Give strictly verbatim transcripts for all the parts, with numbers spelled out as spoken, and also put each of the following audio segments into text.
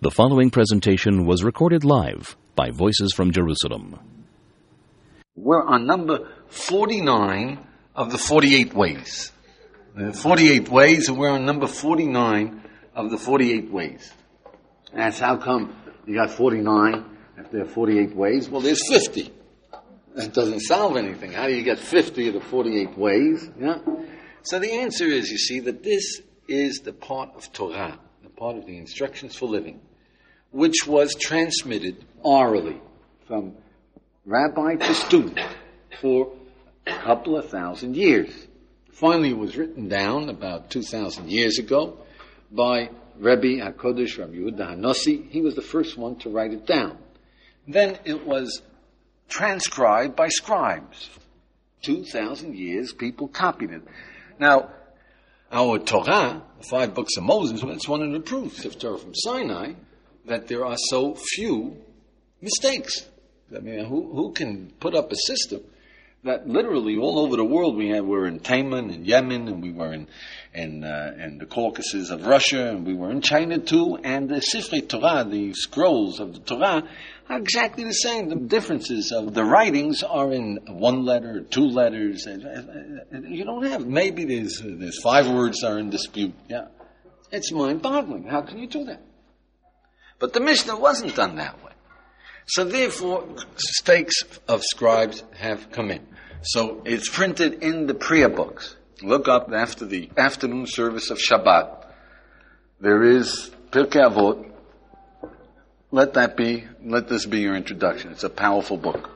The following presentation was recorded live by Voices from Jerusalem. We're on number forty-nine of the forty-eight ways. There are forty-eight ways, and we're on number forty-nine of the forty-eight ways. That's how come you got forty-nine if there are forty-eight ways? Well, there's fifty. That doesn't solve anything. How do you get fifty of the forty-eight ways? Yeah. So the answer is, you see, that this is the part of Torah, the part of the instructions for living, which was transmitted orally from rabbi to student for a couple of thousand years. Finally, it was written down about two thousand years ago by Rebbe HaKodesh, Rabbi Yehuda HaNasi. He was the first one to write it down. Then it was transcribed by scribes. two thousand years, people copied it. Now, our Torah, the five books of Moses, well, it's one of the proofs of Torah from Sinai that there are so few mistakes. I mean, who, who can put up a system that literally all over the world we had, we're in Taman and Yemen, and we were in in, uh, in the Caucasus of Russia, and we were in China too, and the Sifrei Torah, the scrolls of the Torah, are exactly the same. The differences of the writings are in one letter, two letters. You don't have, maybe there's, there's five words that are in dispute. Yeah, it's mind-boggling. How can you do that? But the Mishnah wasn't done that way. So therefore, mistakes of scribes have come in. So it's printed in the Priya books. Look up after the afternoon service of Shabbat. There is Pirkei Avot. Let that be, let this be your introduction. It's a powerful book.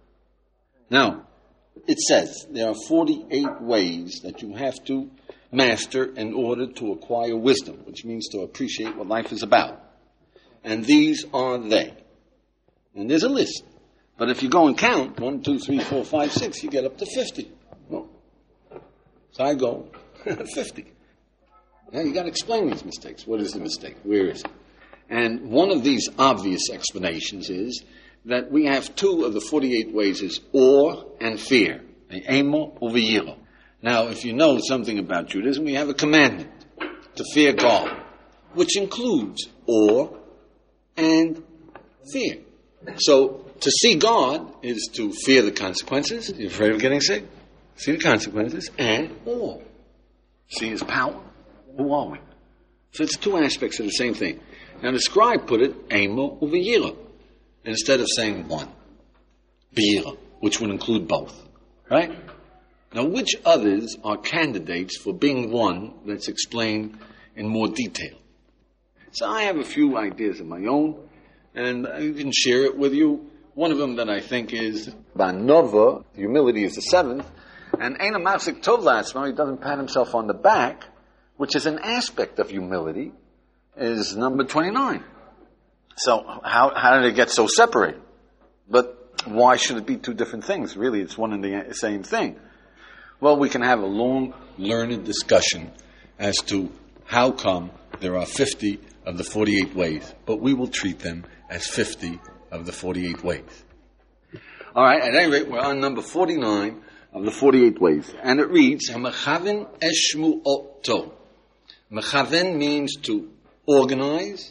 Now, it says there are forty-eight ways that you have to master in order to acquire wisdom, which means to appreciate what life is about. And these are they. And there's a list. But if you go and count, one, two, three, four, five, six, you get up to fifty. Well, so I go, fifty. Now you got to explain these mistakes. What is the mistake? Where is it? And one of these obvious explanations is that we have two of the forty-eight ways is awe and fear. Emo uviyiro. Now, if you know something about Judaism, we have a commandment to fear God, which includes awe and fear. So, to see God is to fear the consequences. You're afraid of getting sick? See the consequences. And awe. See His power. Who are we? So it's two aspects of the same thing. Now the scribe put it, Emo uviyira, instead of saying one. Biyira, which would include both. Right? Now which others are candidates for being one that's explained in more detail? So I have a few ideas of my own, and I can share it with you. One of them that I think is Banova, humility is the seventh, and Eina Mafsik Tov Latzmo, he doesn't pat himself on the back, which is an aspect of humility, is number twenty-nine. So how how did it get so separated? But why should it be two different things? Really, it's one and the same thing. Well, we can have a long, learned discussion as to how come there are fifty of the forty-eight ways, but we will treat them as fifty of the forty-eight ways. All right, at any rate, we're on number forty-nine of the forty-eight ways. And it reads, Mechaven eshmu oto. Mechaven means to organize.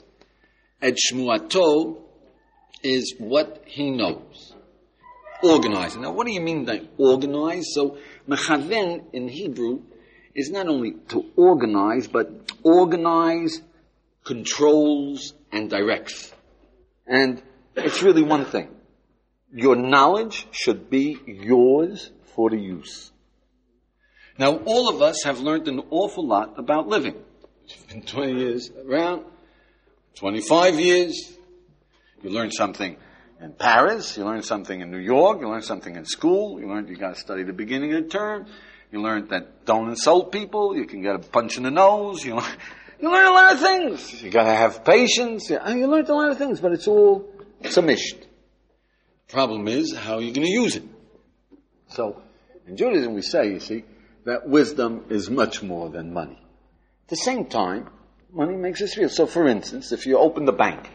Eshmuato is what he knows. Organizing. Now, what do you mean by organize? So, mechaven in Hebrew is not only to organize, but organize, controls, and directs. And it's really one thing. Your knowledge should be yours for the use. Now, all of us have learned an awful lot about living. You've been twenty years around, twenty-five years. You learned something in Paris, you learned something in New York, you learned something in school, you learned you got to study the beginning of the term, you learned that don't insult people, you can get a punch in the nose, you learn, you learn a lot of things. You got to have patience. You learned a lot of things, but it's all submission. Problem is, how are you going to use it? So, in Judaism we say, you see, that wisdom is much more than money. At the same time, money makes us real. So, for instance, if you open the bank,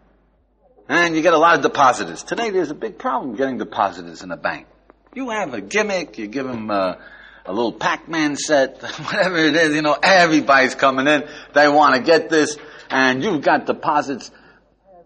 and you get a lot of depositors. Today there's a big problem getting depositors in a bank. You have a gimmick, you give them a, a little Pac-Man set, whatever it is, you know, everybody's coming in, they want to get this, and you've got deposits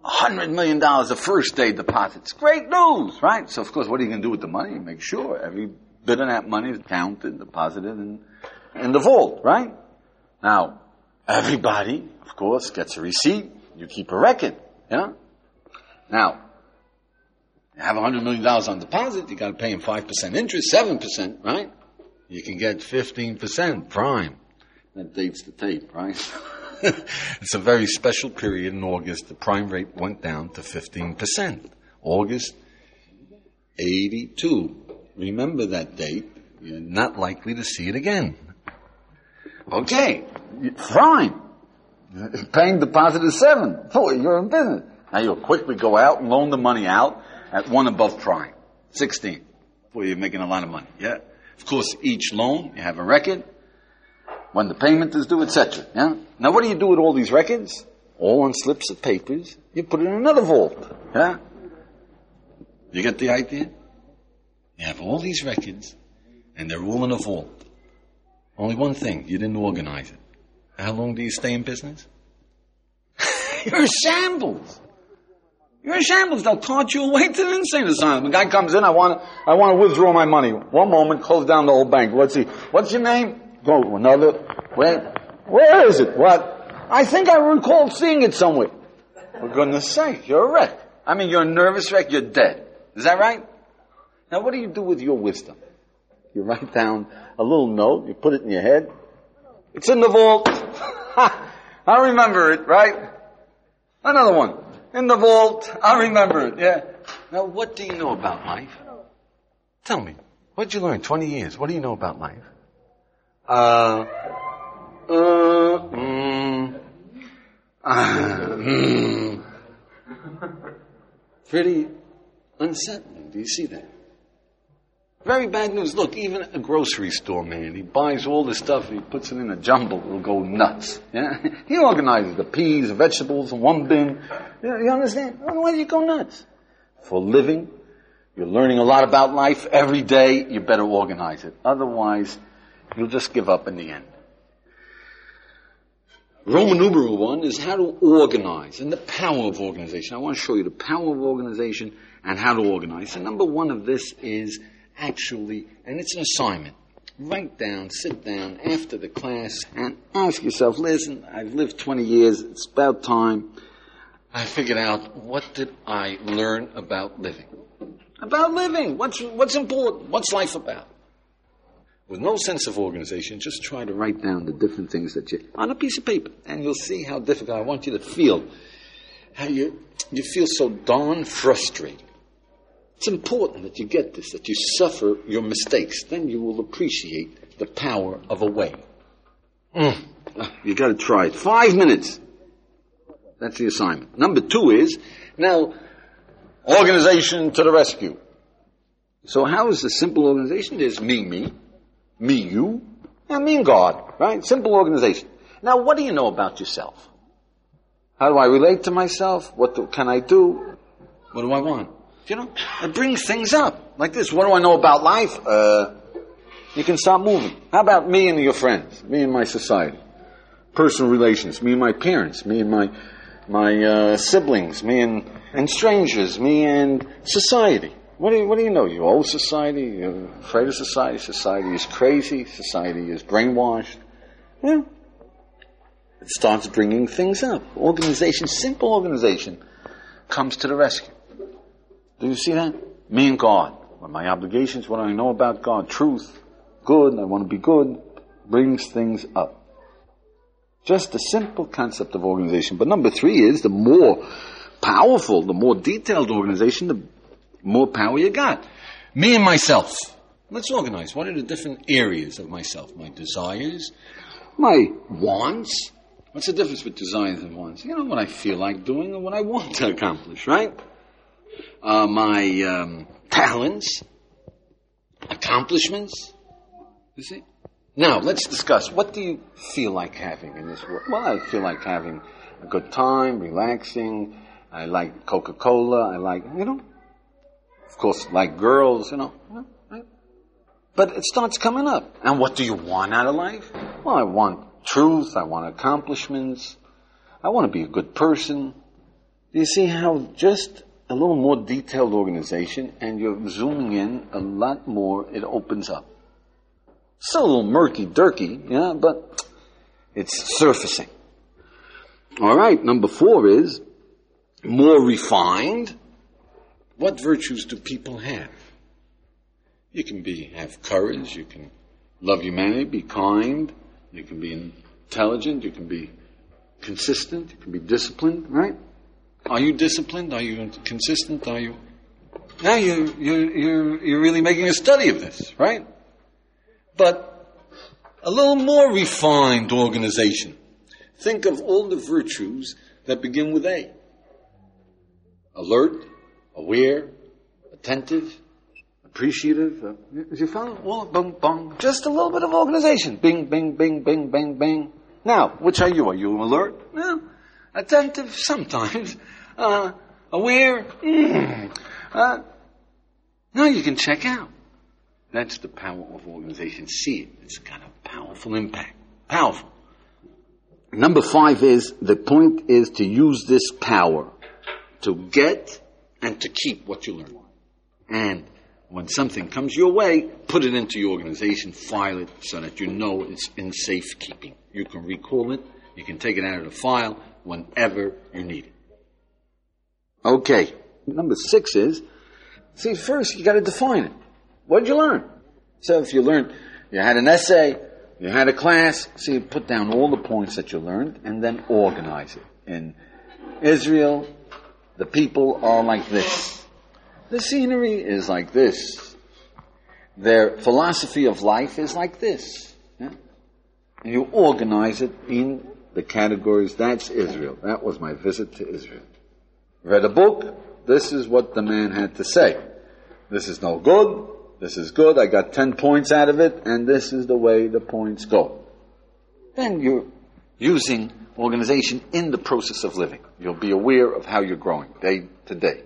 A hundred million dollars the first day deposits. Great news, right? So of course, what are you going to do with the money? Make sure every bit of that money is counted, deposited in, in the vault, right? Now, everybody, of course, gets a receipt. You keep a record, yeah? Now, you have a hundred million dollars on deposit, you got to pay him five percent interest, seven percent, right? You can get fifteen percent prime. That dates the tape, right? It's a very special period in August. The prime rate went down to fifteen percent. August eighty-two. Remember that date. You're not likely to see it again. Okay, prime. Paying deposit is seven. Boy, you're in business. Now you'll quickly go out and loan the money out at one above prime. sixteen. Boy, you're making a lot of money. Yeah. Of course, each loan, you have a record. When the payment is due, et cetera. Yeah? Now, what do you do with all these records? All on slips of papers. You put it in another vault. Yeah? You get the idea? You have all these records, and they're all in a vault. Only one thing, you didn't organize it. How long do you stay in business? You're a shambles. You're a shambles. They'll taunt you away to the insane asylum. A guy comes in, I want to, I want to withdraw my money. One moment, close down the whole bank. Let's see. What's your name? Go to another. Where? Where is it? What? I think I recall seeing it somewhere. For goodness sake, you're a wreck. I mean, you're a nervous wreck, you're dead. Is that right? Now, what do you do with your wisdom? You write down a little note, you put it in your head. It's in the vault. I remember it, right? Another one. In the vault. I remember it, yeah. Now, what do you know about life? Tell me. What did you learn? twenty years. What do you know about life? Uh, uh, mm, uh, mm. Pretty unsettling. Do you see that? Very bad news. Look, even a grocery store man, he buys all this stuff and he puts it in a jumble. It'll go nuts. Yeah? He organizes the peas, the vegetables in one bin. You, you understand? Why do you go nuts? For living, you're learning a lot about life every day. You better organize it. Otherwise, you'll just give up in the end. Roman numeral one is how to organize and the power of organization. I want to show you the power of organization and how to organize. And number one of this is actually, and it's an assignment, write down, sit down after the class and ask yourself, listen, I've lived twenty years, it's about time. I figured out, what did I learn about living? About living. What's, what's important? What's life about? With no sense of organization, just try to write down the different things that you, on a piece of paper, and you'll see how difficult. I want you to feel how you, you feel so darn frustrated. It's important that you get this, that you suffer your mistakes. Then you will appreciate the power of a way. Mm. You got to try it. Five minutes. That's the assignment. Number two is, now, organization to the rescue. So how is the simple organization? There's me, me. Me, you, and me and God, right? Simple organization. Now, what do you know about yourself? How do I relate to myself? What do, can I do? What do I want? You know, it brings things up. Like this, what do I know about life? Uh, you can start moving. How about me and your friends? Me and my society. Personal relations. Me and my parents. Me and my my uh, siblings. Me and, and strangers. Me and society. What do you, what do you know? You owe society, you're afraid of society, society is crazy, society is brainwashed. Yeah. It starts bringing things up. Organization, simple organization, comes to the rescue. Do you see that? Me and God. What are my obligations? What do I know about God? Truth. Good. I want to be good. Brings things up. Just a simple concept of organization. But number three is the more powerful, the more detailed organization, the more power you got. Me and myself. Let's organize. What are the different areas of myself? My desires, my wants. What's the difference with desires and wants? You know, what I feel like doing and what I want to accomplish, right? Uh, my um, talents, accomplishments. You see? Now, let's discuss. What do you feel like having in this world? Well, I feel like having a good time, relaxing. I like Coca-Cola. I like, you know, of course, like girls, you know, right? But it starts coming up. And what do you want out of life? Well, I want truth. I want accomplishments. I want to be a good person. You see how just a little more detailed organization, and you're zooming in a lot more, it opens up. Still a little murky-durky, yeah, but it's surfacing. All right, number four is more refined. What virtues do people have? You can be have courage, you can love humanity, be kind, you can be intelligent, you can be consistent, you can be disciplined, right? Are you disciplined? Are you consistent? Are you... Now you're, you're, you're, you're really making a study of this, right? But a little more refined organization. Think of all the virtues that begin with A. Alert, aware, attentive, appreciative. Uh, as you follow? Well, bung, bung. Just a little bit of organization. Bing, bing, bing, bing, bing, bing. Now, which are you? Are you alert? No. Attentive? Sometimes. Uh, aware? Mm. Uh, now you can check out. That's the power of organization. See it. It's got a powerful impact. Powerful. Number five is, the point is to use this power to get and to keep what you learn. And when something comes your way, put it into your organization, file it so that you know it's in safekeeping. You can recall it, you can take it out of the file whenever you need it. Okay, number six is, see, first you got to define it. What did you learn? So if you learned, you had an essay, you had a class, so you put down all the points that you learned and then organize it. In Israel, the people are like this. The scenery is like this. Their philosophy of life is like this. Yeah? And you organize it in the categories. That's Israel. That was my visit to Israel. Read a book. This is what the man had to say. This is no good. This is good. I got ten points out of it, and this is the way the points go. Then you're using organization in the process of living. You'll be aware of how you're growing day to day.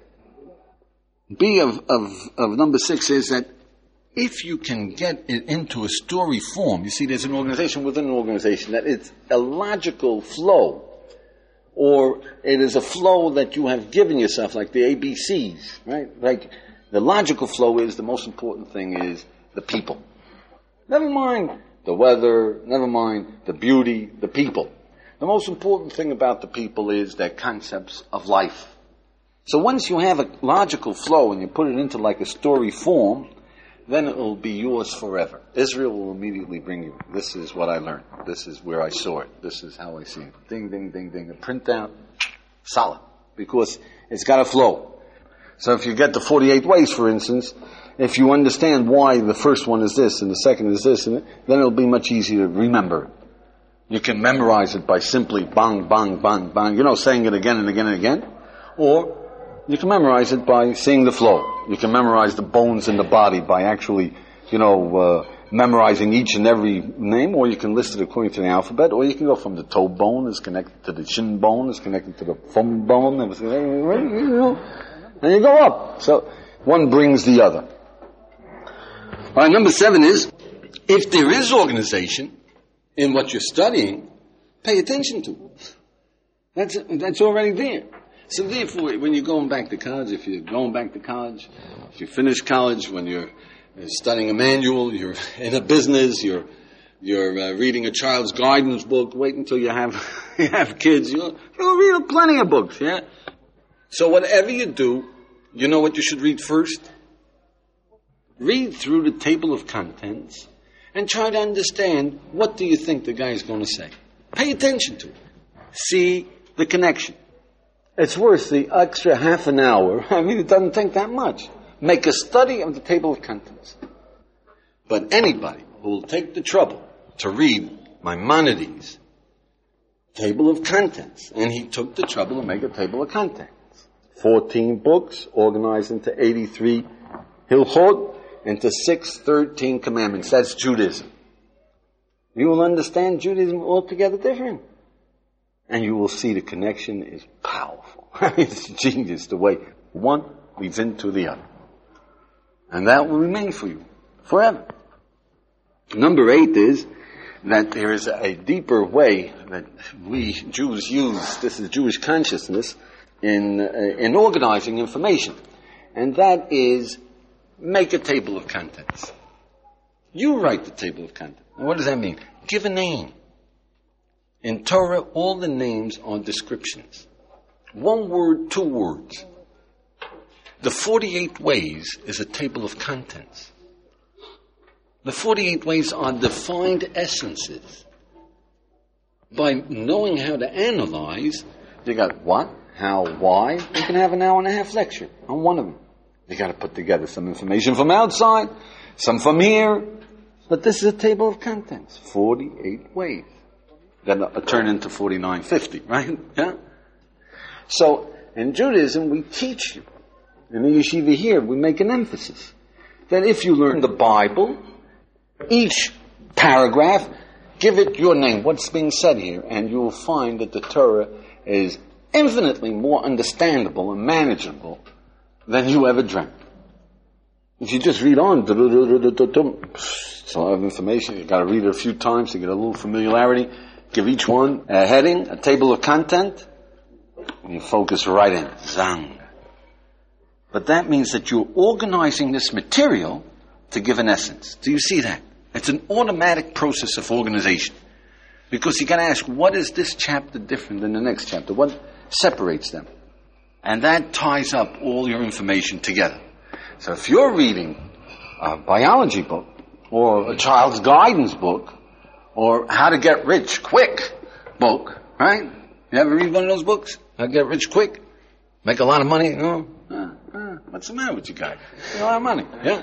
B of, of, of number six is that if you can get it into a story form, you see there's an organization within an organization, that it's a logical flow, or it is a flow that you have given yourself, like the A B Cs, right? Like the logical flow is, the most important thing is the people. Never mind the weather, never mind the beauty, the people. The most important thing about the people is their concepts of life. So once you have a logical flow and you put it into like a story form, then it will be yours forever. Israel will immediately bring you, this is what I learned. This is where I saw it. This is how I see it. Ding, ding, ding, ding. A printout, solid. Because it's got a flow. So if you get the forty-eight ways, for instance, if you understand why the first one is this and the second is this, and then it'll be much easier to remember it. You can memorize it by simply bang, bang, bang, bang, you know, saying it again and again and again. Or you can memorize it by seeing the flow. You can memorize the bones in the body by actually, you know, uh, memorizing each and every name, or you can list it according to the alphabet, or you can go from the toe bone is connected to the shin bone, is connected to the thumb bone, and, you know, and you go up. So one brings the other. All right, number seven is, if there is organization in what you're studying, pay attention to it. That's, that's already there. So therefore, when you're going back to college, if you're going back to college, if you finish college, when you're studying a manual, you're in a business, you're you're uh, reading a child's guidance book, wait until you have you have kids, you'll, you'll read plenty of books, yeah? So whatever you do, you know what you should read first? Read through the table of contents and try to understand, what do you think the guy is going to say? Pay attention to it. See the connection. It's worth the extra half an hour. I mean, it doesn't take that much. Make a study of the table of contents. But anybody who will take the trouble to read Maimonides' table of contents, and he took the trouble to make a table of contents. fourteen books organized into eighty-three Hilchot, into six, thirteen commandments. That's Judaism. You will understand Judaism altogether different. And you will see the connection is powerful. It's genius the way one leads into the other. And that will remain for you forever. Number eight is that there is a deeper way that we Jews use, this is Jewish consciousness, in, uh, in organizing information. And that is, make a table of contents. You write the table of contents. And what does that mean? Give a name. In Torah, all the names are descriptions. One word, two words. The forty-eight ways is a table of contents. The forty-eight ways are defined essences. By knowing how to analyze, you got what, how, why. You can have an hour and a half lecture on one of them. You got to put together some information from outside, some from here. But this is a table of contents. forty-eight ways. That'll turn into forty-nine fifty, right? Yeah? So, in Judaism, we teach you. In the yeshiva here, we make an emphasis that if you learn the Bible, each paragraph, give it your name, what's being said here, and you will find that the Torah is infinitely more understandable and manageable than you ever dreamt. If you just read on, it's a lot of information, you've got to read it a few times to get a little familiarity, give each one a heading, a table of content, and you focus right in. Zang. But that means that you're organizing this material to give an essence. Do you see that? It's an automatic process of organization. Because you got to ask, what is this chapter different than the next chapter? What separates them? And that ties up all your information together. So if you're reading a biology book, or a child's guidance book, or how to get rich quick book, right? You ever read one of those books? How to get rich quick? Make a lot of money? You know? Uh, uh, what's the matter with you guys? A lot of money, yeah?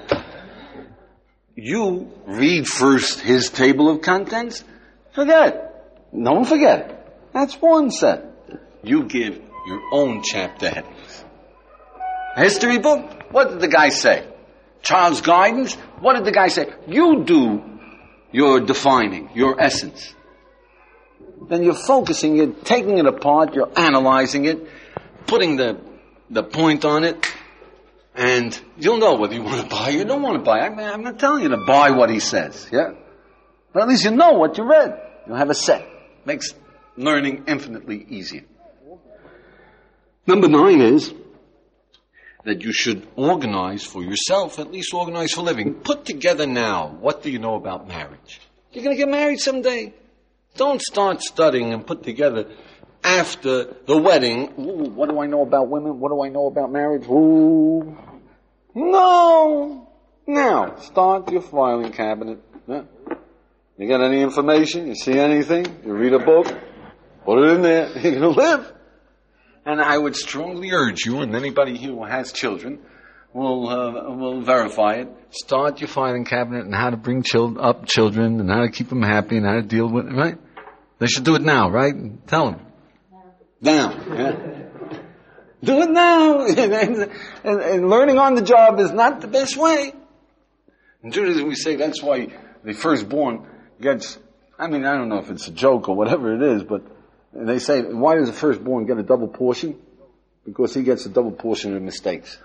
You read first his table of contents, forget it. Don't forget it. That's one set. You give your own chapter headings. A history book, what did the guy say? Child's guidance, what did the guy say? You do your defining, your essence. Then you're focusing, you're taking it apart, you're analyzing it, putting the the point on it, and you'll know whether you want to buy or you don't want to buy. I mean, I'm not telling you to buy what he says, yeah? But at least you know what you read. You'll have a set. Makes learning infinitely easier. Number nine is that you should organize for yourself, at least organize for living. Put together now, what do you know about marriage? You're going to get married someday. Don't start studying and put together after the wedding. Ooh, what do I know about women? What do I know about marriage? Ooh. No. Now, start your filing cabinet. Yeah. You got any information? You see anything? You read a book? Put it in there. You're going to live. And I would strongly urge you, and anybody here who has children will uh, will verify it, start your filing cabinet and how to bring chil- up children and how to keep them happy and how to deal with them, right? They should do it now, right? Tell them. Now. Yeah. Do it now. and, and, and learning on the job is not the best way. In Judaism we say that's why the firstborn gets, I mean, I don't know if it's a joke or whatever it is, but they say, why does the firstborn get a double portion? Because he gets a double portion of mistakes.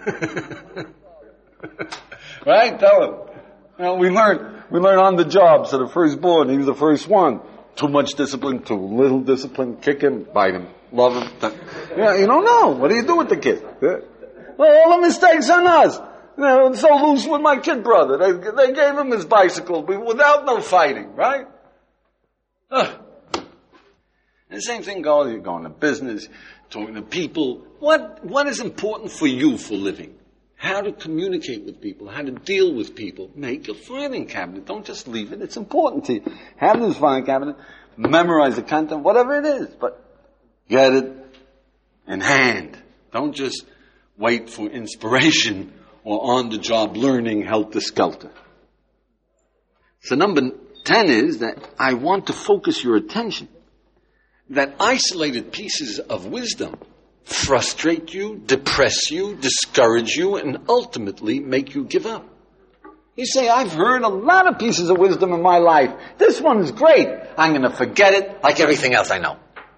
Right? Tell him. You know, we learn, we learn on the job, so the firstborn, he was the first one. Too much discipline, too little discipline, kick him, bite him, love him. Yeah, you don't know. What do you do with the kid? Yeah. Well, all the mistakes on us. You know, so loose with my kid brother. They, they gave him his bicycle without no fighting, right? Ugh. And the same thing goes, you're going to business, talking to people. What, what is important for you for living? How to communicate with people, how to deal with people. Make a filing cabinet. Don't just leave it. It's important to you. Have this filing cabinet, memorize the content, whatever it is, but get it in hand. Don't just wait for inspiration or on-the-job learning helter-skelter. So number ten is that I want to focus your attention that isolated pieces of wisdom frustrate you, depress you, discourage you, and ultimately make you give up. You say, I've heard a lot of pieces of wisdom in my life. This one is great. I'm going to forget it like everything else I know.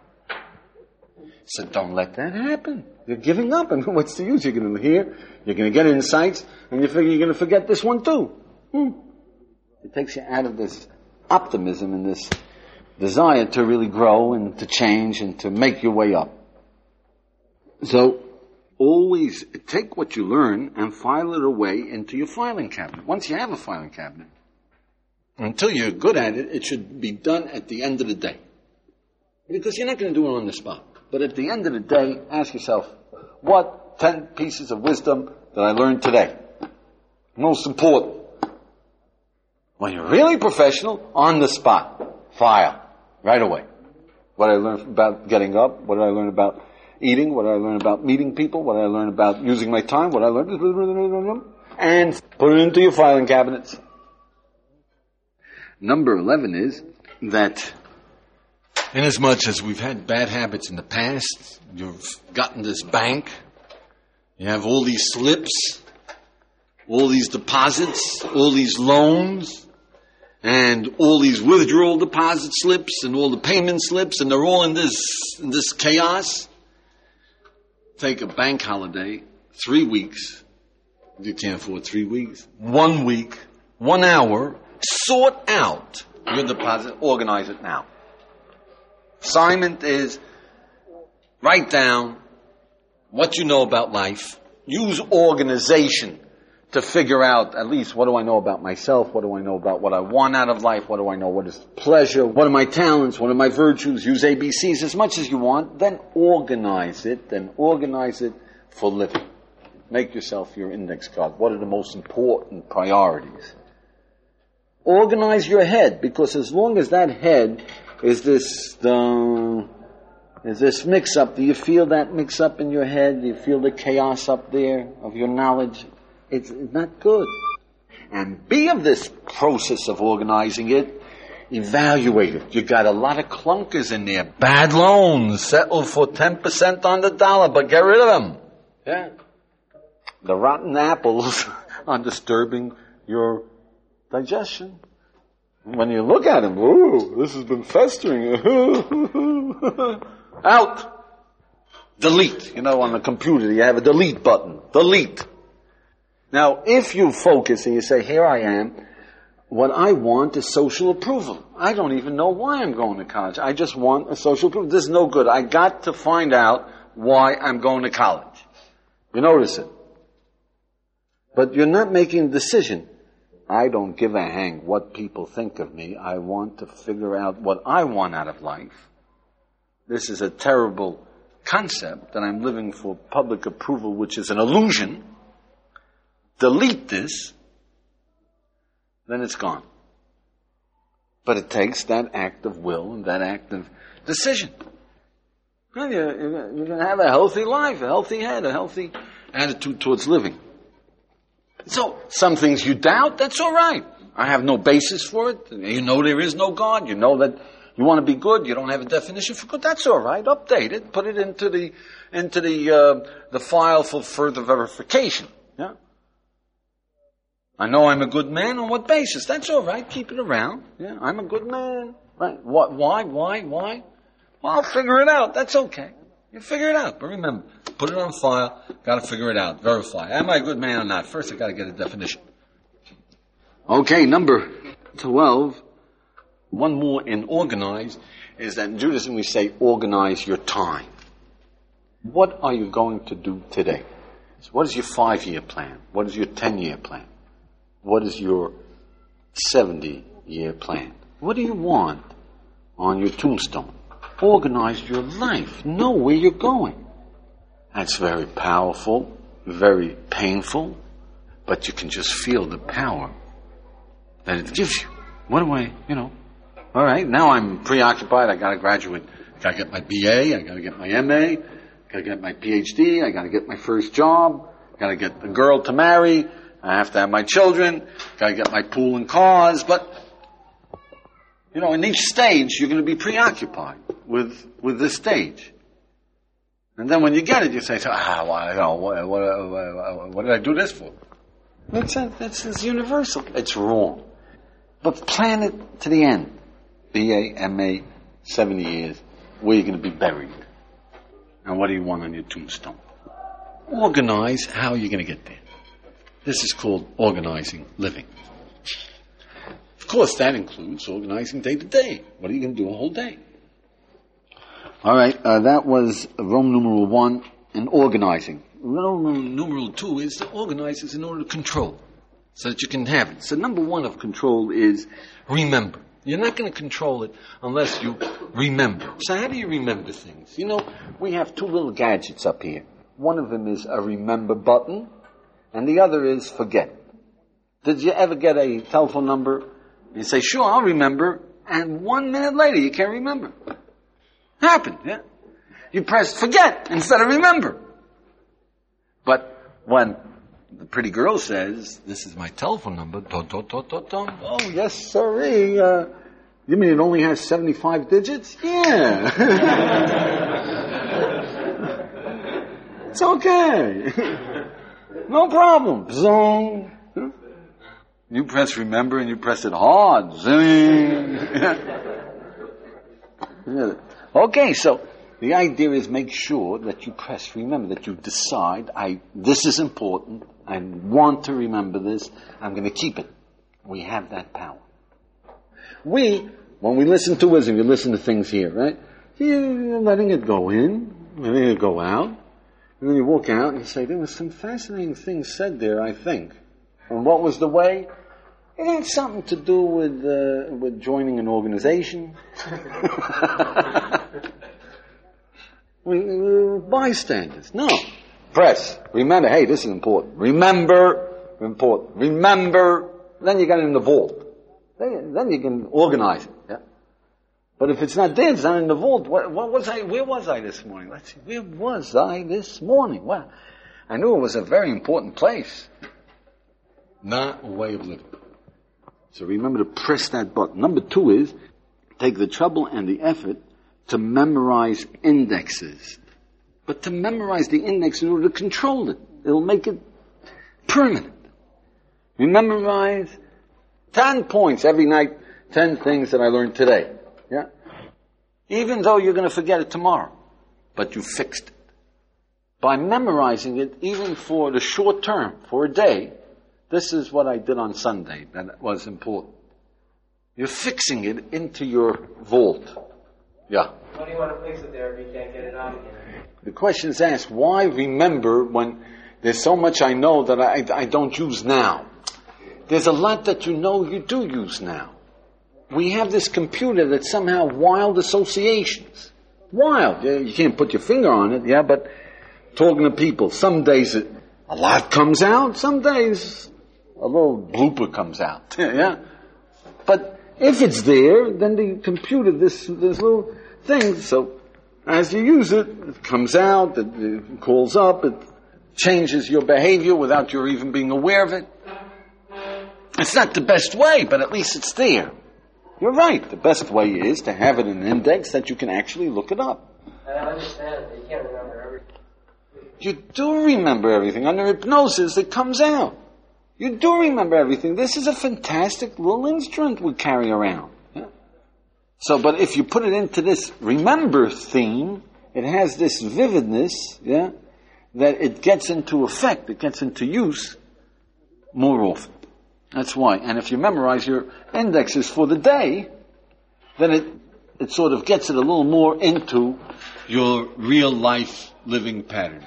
So don't let that happen. You're giving up. And what's the use? You're going to hear, you're going to get insights, and you figure you're going to forget this one too. Hmm. It takes you out of this optimism and this desire to really grow and to change and to make your way up. So always take what you learn and file it away into your filing cabinet. Once you have a filing cabinet, until you're good at it, it should be done at the end of the day. Because you're not going to do it on the spot. But at the end of the day, ask yourself, what ten pieces of wisdom that I learned today? Most important. When you're really professional, on the spot, file, right away. What did I learn about getting up? What did I learn about eating? What did I learn about meeting people? What did I learn about using my time? What did I learn? And put it into your filing cabinets. Number eleven is that inasmuch as we've had bad habits in the past, you've gotten this bank, you have all these slips, all these deposits, all these loans, and all these withdrawal deposit slips, and all the payment slips, and they're all in this, in this chaos. Take a bank holiday, three weeks. You can't afford three weeks. One week, one hour, sort out your deposit, organize it now. Assignment is write down what you know about life. Use organization to figure out at least what do I know about myself, what do I know about what I want out of life, what do I know what is pleasure, what are my talents, what are my virtues. Use A B Cs as much as you want, then organize it, then organize it for living. Make yourself your index card. What are the most important priorities? Organize your head, because as long as that head is this uh, is this mix-up, do you feel that mix-up in your head? Do you feel the chaos up there of your knowledge? It's not good. And be of this process of organizing it, evaluate it. You got a lot of clunkers in there. Bad loans, settle for ten percent on the dollar, but get rid of them. Yeah. The rotten apples are disturbing your digestion. When you look at them, ooh, this has been festering. Out. Delete. You know, on the computer, you have a delete button. Delete. Now, if you focus and you say, here I am, what I want is social approval. I don't even know why I'm going to college. I just want a social approval. This is no good. I got to find out why I'm going to college. You notice it. But you're not making a decision. I don't give a hang what people think of me. I want to figure out what I want out of life. This is a terrible concept that I'm living for public approval, which is an illusion. Delete this, then it's gone. But it takes that act of will and that act of decision. Well, you're, you're going to have a healthy life, a healthy head, a healthy attitude towards living. So, some things you doubt, that's all right. I have no basis for it. You know there is no God. You know that you want to be good. You don't have a definition for good. That's all right. Update it. Put it into the into the uh, the file for further verification. Yeah. I know I'm a good man. On what basis? That's all right. Keep it around. Yeah. I'm a good man. Right. What? Why? Why? Why? Well, I'll figure it out. That's okay. You figure it out. But remember, put it on file. Got to figure it out. Verify. Am I a good man or not? First, I got to get a definition. Okay, number twelve. One more in organize is that in Judaism we say organize your time. What are you going to do today? So what is your five-year plan? What is your ten-year plan? What is your seventy-year plan? What do you want on your tombstone? Organize your life. Know where you're going. That's very powerful, very painful, but you can just feel the power that it gives you. What do I, you know, all right, now I'm preoccupied. I got to graduate. I got to get my B A. I got to get my M A. Got to get my P H D. I got to get my first job. Got to get a girl to marry. I have to have my children. Got to get my pool and cars. But, you know, in each stage, you're going to be preoccupied with with this stage. And then when you get it, you say, ah, well, you know, what, what, what did I do this for? That's, a, that's, that's universal. It's wrong. But plan it to the end. B A, M A, seventy years, where you're going to be buried. And what do you want on your tombstone? Organize how you're going to get there. This is called organizing living. Of course, that includes organizing day to day. What are you going to do a whole day? All right, uh, that was Rome numeral one. and organizing. Roman numeral two is to organize is in order to control, so that you can have it. So number one of control is remember. You're not going to control it unless you remember. So how do you remember things? You know, we have two little gadgets up here. One of them is a remember button, and the other is forget. Did you ever get a telephone number? You say, sure, I'll remember, and one minute later you can't remember. Happened, yeah? You press forget instead of remember. But when the pretty girl says, this is my telephone number, dot, dot, dot, dot, dot. Oh, yes, sorry. Uh, you mean it only has seventy-five digits? Yeah. It's okay. No problem. Zong. You press remember and you press it hard. Zing. Okay, so the idea is make sure that you press remember, that you decide, I this is important, I want to remember this, I'm going to keep it. We have that power. We, when we listen to wisdom, you listen to things here, right? You're letting it go in, letting it go out, and then you walk out and you say, there was some fascinating things said there, I think. And what was the way? It had something to do with uh, with joining an organization. we, uh, bystanders. No. Press. Remember, hey, this is important. Remember, important. Remember, then you got it in the vault. Then, then you can organize it. Yeah? But if it's not there, it's not in the vault. What, what was I, where was I this morning? Let's see. Where was I this morning? Wow. I knew it was a very important place. Not a way of living. So remember to press that button. Number two is take the trouble and the effort to memorize indexes. But to memorize the index in order to control it. It'll make it permanent. You memorize ten points every night, ten things that I learned today. Yeah? Even though you're going to forget it tomorrow. But you fixed it. By memorizing it, even for the short term, for a day, this is what I did on Sunday that was important. You're fixing it into your vault. Yeah. Why do you want to fix it there if you can't get it out again? The question is asked, why remember when there's so much I know that I, I don't use now? There's a lot that you know you do use now. We have this computer that's somehow wild associations. Wild. Yeah, you can't put your finger on it, yeah, but talking to people, some days it, a lot comes out, some days a little blooper comes out. Yeah. But if it's there, then the computer, this this little thing, so as you use it, it comes out, it, it calls up, it changes your behavior without your even being aware of it. It's not the best way, but at least it's there. You're right. The best way is to have it in an index that you can actually look it up. I understand, but you can't remember everything. You do remember everything. Under hypnosis, it comes out. You do remember everything. This is a fantastic little instrument we carry around. Yeah? So, but if you put it into this remember theme, it has this vividness, yeah, that it gets into effect, it gets into use more often. That's why. And if you memorize your indexes for the day, then it it sort of gets it a little more into your real life living patterns.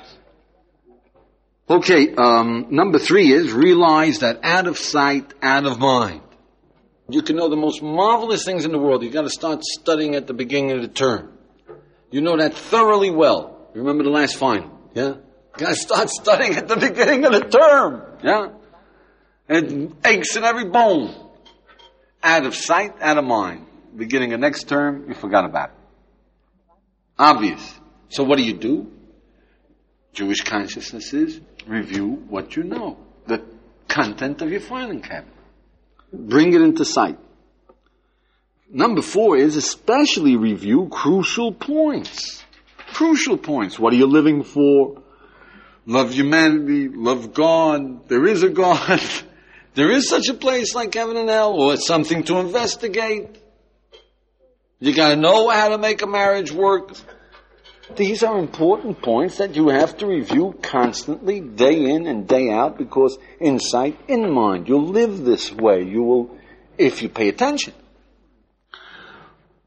Okay, um, number three is realize that out of sight, out of mind. You can know the most marvelous things in the world. You've got to start studying at the beginning of the term. You know that thoroughly well. Remember the last final, yeah? You've got to start studying at the beginning of the term, yeah? It aches in every bone. Out of sight, out of mind. Beginning of next term, you forgot about it. Obvious. So what do you do? Jewish consciousness is review what you know. The content of your filing cabinet. Bring it into sight. Number four is especially review crucial points. Crucial points. What are you living for? Love humanity, love God. There is a God. There is such a place like heaven and hell, or it's something to investigate. You gotta know how to make a marriage work. These are important points that you have to review constantly, day in and day out, because insight in mind. You'll live this way. You will, if you pay attention.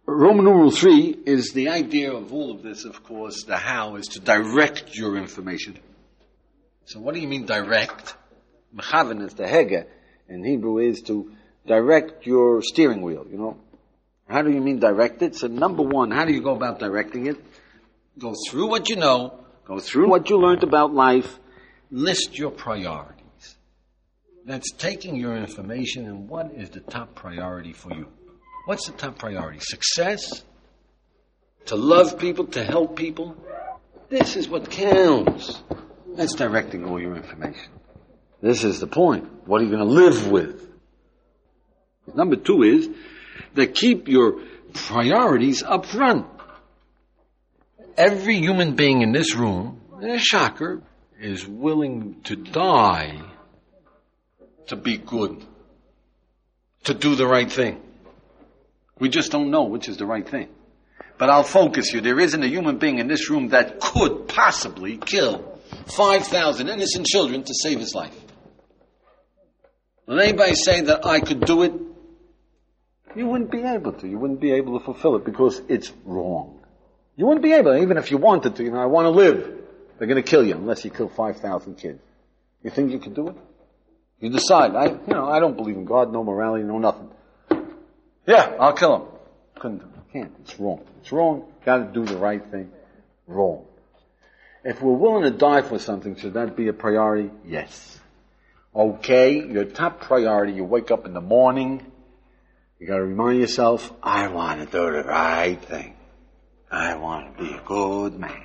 Roman numeral three is the idea of all of this, of course. The how is to direct your information. So what do you mean direct? Mechaven is the hege. In Hebrew is to direct your steering wheel, you know. How do you mean direct it? So number one, how do you go about directing it? Go through what you know, go through what you learned about life, list your priorities. That's taking your information and what is the top priority for you. What's the top priority? Success? To love people, to help people? This is what counts. That's directing all your information. This is the point. What are you going to live with? Number two is that keep your priorities up front. Every human being in this room, a shocker, is willing to die to be good, to do the right thing. We just don't know which is the right thing. But I'll focus you. There isn't a human being in this room that could possibly kill five thousand innocent children to save his life. Will anybody say that I could do it? You wouldn't be able to. You wouldn't be able to fulfill it because it's wrong. You wouldn't be able to, even if you wanted to. You know, I want to live. They're going to kill you unless you kill five thousand kids. You think you could do it? You decide. I, you know, I don't believe in God, no morality, no nothing. Yeah, I'll kill him. Couldn't do it. Can't. It's wrong. It's wrong. Got to do the right thing. Wrong. If we're willing to die for something, should that be a priority? Yes. Okay, your top priority, you wake up in the morning, you got to remind yourself, I want to do the right thing. I want to be a good man.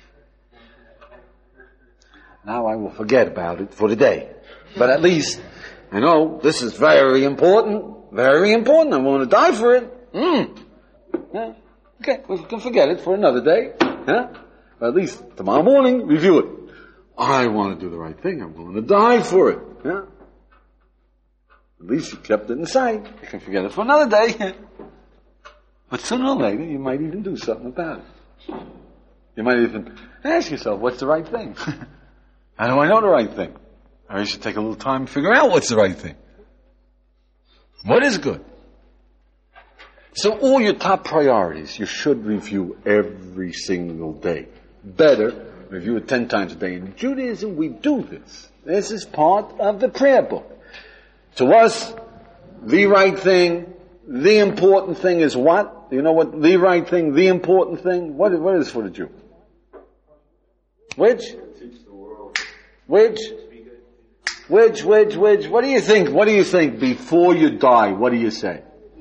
Now I will forget about it for the day. But at least, I know this is very important, very important. I want to die for it. Mm. Yeah. Okay, we can forget it for another day. Yeah? But at least tomorrow morning, review it. I want to do the right thing. I'm willing to die for it. Yeah? At least you kept it inside. You can forget it for another day. But sooner or later, you might even do something about it. You might even ask yourself, what's the right thing? How do I know the right thing? I should take a little time to figure out what's the right thing. What is good? So all your top priorities, you should review every single day. Better, review it ten times a day. In Judaism, we do this. This is part of the prayer book. To us, the right thing, the important thing is what? You know what? The right thing, the important thing? What, what is for the Jew? Which? Which? Which, which, which? What do you think? What do you think before you die? What do you say?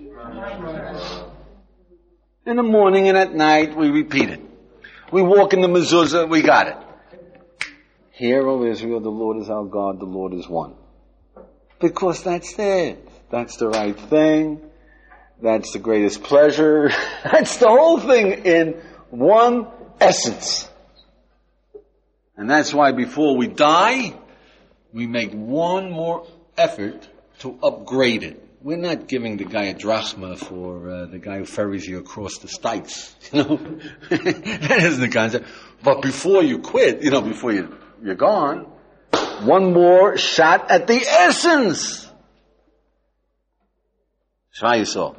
In the morning and at night, we repeat it. We walk in the mezuzah, we got it. Hear, O Israel, the Lord is our God, the Lord is one. Because that's it. That's the right thing. That's the greatest pleasure. That's the whole thing in one essence. And that's why before we die, we make one more effort to upgrade it. We're not giving the guy a drachma for uh, the guy who ferries you across the Styx. You know, that isn't the concept. But before you quit, you know, before you, you're gone, one more shot at the essence. Shema Yisrael.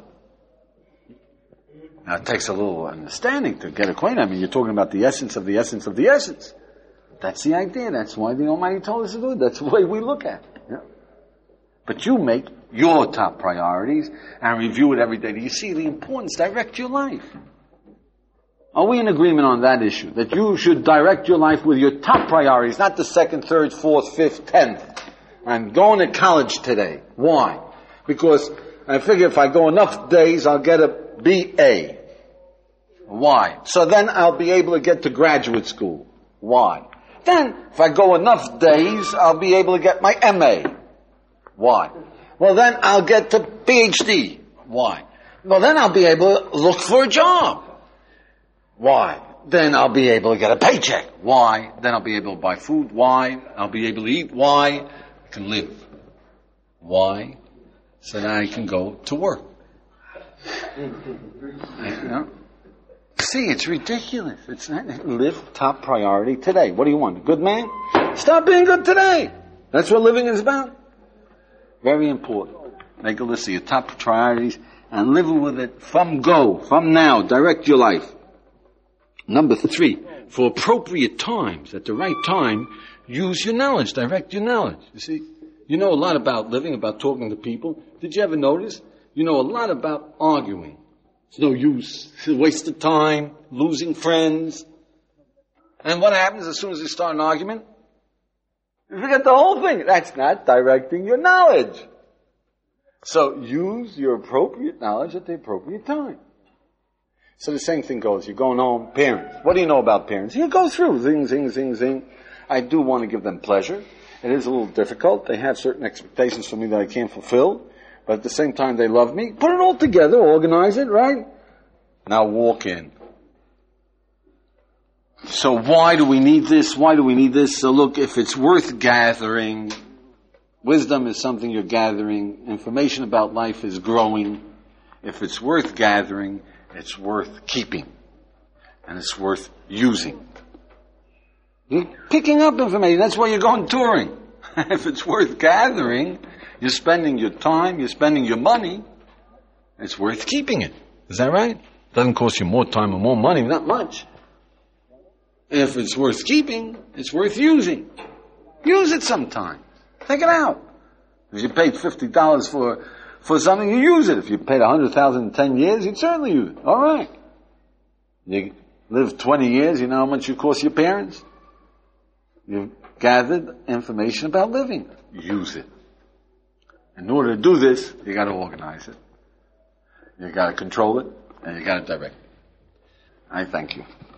Now it takes a little understanding to get acquainted. I mean, you're talking about the essence of the essence of the essence. That's the idea. That's why the Almighty told us to do it. That's the way we look at it. Yeah? But you make your top priorities and review it every day. Do you see the importance? Direct your life. Are we in agreement on that issue? That you should direct your life with your top priorities, not the second, third, fourth, fifth, tenth. I'm going to college today. Why? Because I figure if I go enough days, I'll get a B A. Why? So then I'll be able to get to graduate school. Why? Then, if I go enough days, I'll be able to get my M A. Why? Well, then I'll get to P H D. Why? Well, then I'll be able to look for a job. Why? Then I'll be able to get a paycheck. Why? Then I'll be able to buy food. Why? I'll be able to eat. Why? I can live. Why? So that I can go to work. You know? See, it's ridiculous. It's not, live top priority today. What do you want? A good man? Stop being good today. That's what living is about. Very important. Make a list of your top priorities and live with it from go, from now. Direct your life. Number three, for appropriate times, at the right time, use your knowledge, direct your knowledge. You see, you know a lot about living, about talking to people. Did you ever notice? You know a lot about arguing. It's no use. It's a waste of time, losing friends. And what happens as soon as you start an argument? You forget the whole thing. That's not directing your knowledge. So use your appropriate knowledge at the appropriate time. So the same thing goes. You're going home, parents. What do you know about parents? You go through, zing, zing, zing, zing. I do want to give them pleasure. It is a little difficult. They have certain expectations from me that I can't fulfill. But at the same time, they love me. Put it all together, organize it, right? Now walk in. So why do we need this? Why do we need this? So look, if it's worth gathering, wisdom is something you're gathering. Information about life is growing. If it's worth gathering, it's worth keeping. And it's worth using. You're picking up information. That's why you're going touring. If it's worth gathering, you're spending your time, you're spending your money, it's worth keeping it. Is that right? Doesn't cost you more time or more money, not much. If it's worth keeping, it's worth using. Use it sometime. Take it out. If you paid fifty dollars for for something, you use it. If you paid one hundred thousand dollars in ten years, you'd certainly use it. All right. You live twenty years, you know how much you cost your parents? You've gathered information about living. Use it. In order to do this, you got to organize it. You got to control it, and you got to direct it. I thank you.